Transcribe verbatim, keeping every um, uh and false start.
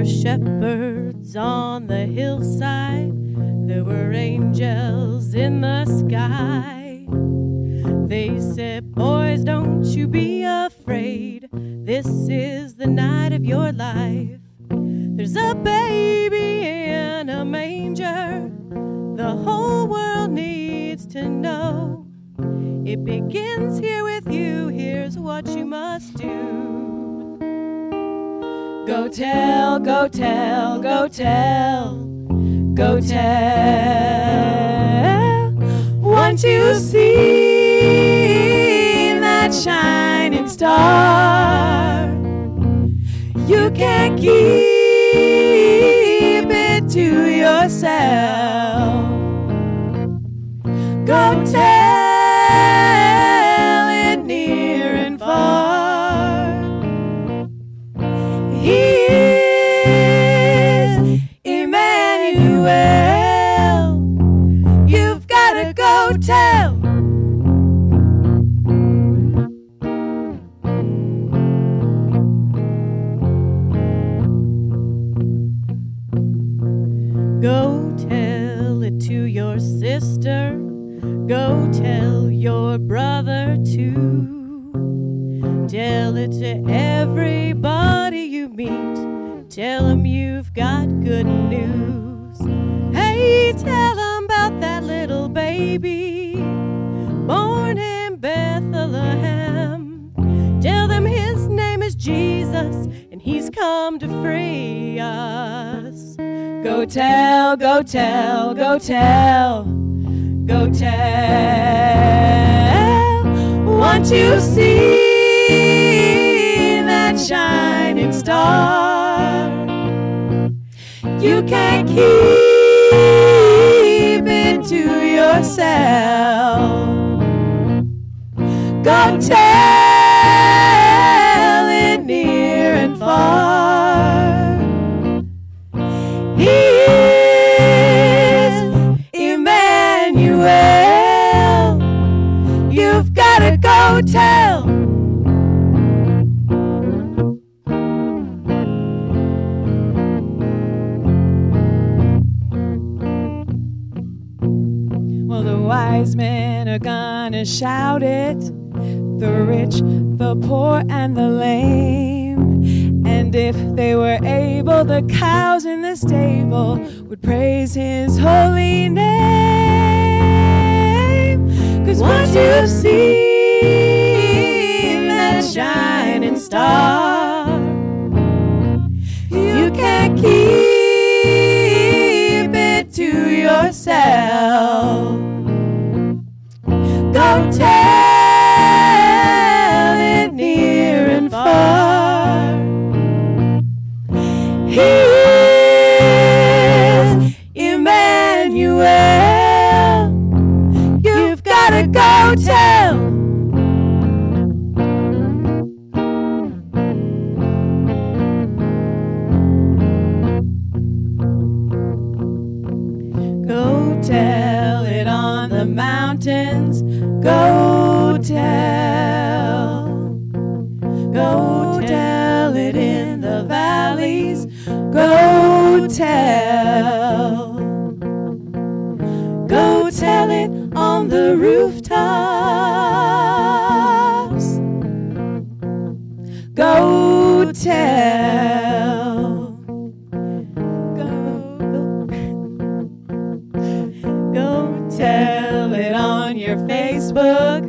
were shepherds on the hillside. There were angels in the sky. They said, boys, don't you be afraid. This is the night of your life. There's a baby in a manger. The whole world needs to know. It begins here with you. Here's what you must do. Go tell, go tell, go tell, go tell. Once you see that shining star, you can't keep it to yourself. Go tell it near and far. He is Emmanuel. You've got to go tell. Go tell it to your sister. Go tell your brother too. Tell it to everybody you meet. Tell them you've got good news. Hey, tell them about that little baby born in Bethlehem. Tell them his name is Jesus and he's come to free us. Go tell, go tell, go tell, go tell. Once you see that shining star, you can't keep it to yourself. Go tell it near and far. He is Emmanuel. You've got to go tell. Well, the wise men are gonna shout it, the rich, the poor, and the lame. And if they were able, the cows in the stable would praise his holy name. 'Cause once you've seen that shining star, you can't keep it to yourself. Go tell it near and far. He is Emmanuel. You've got to go tell. Go tell it on the mountains. Go tell. Go tell it in the valleys. Go tell. Go tell it on the rooftops. Go tell. Go, go. Go tell it on your Facebook.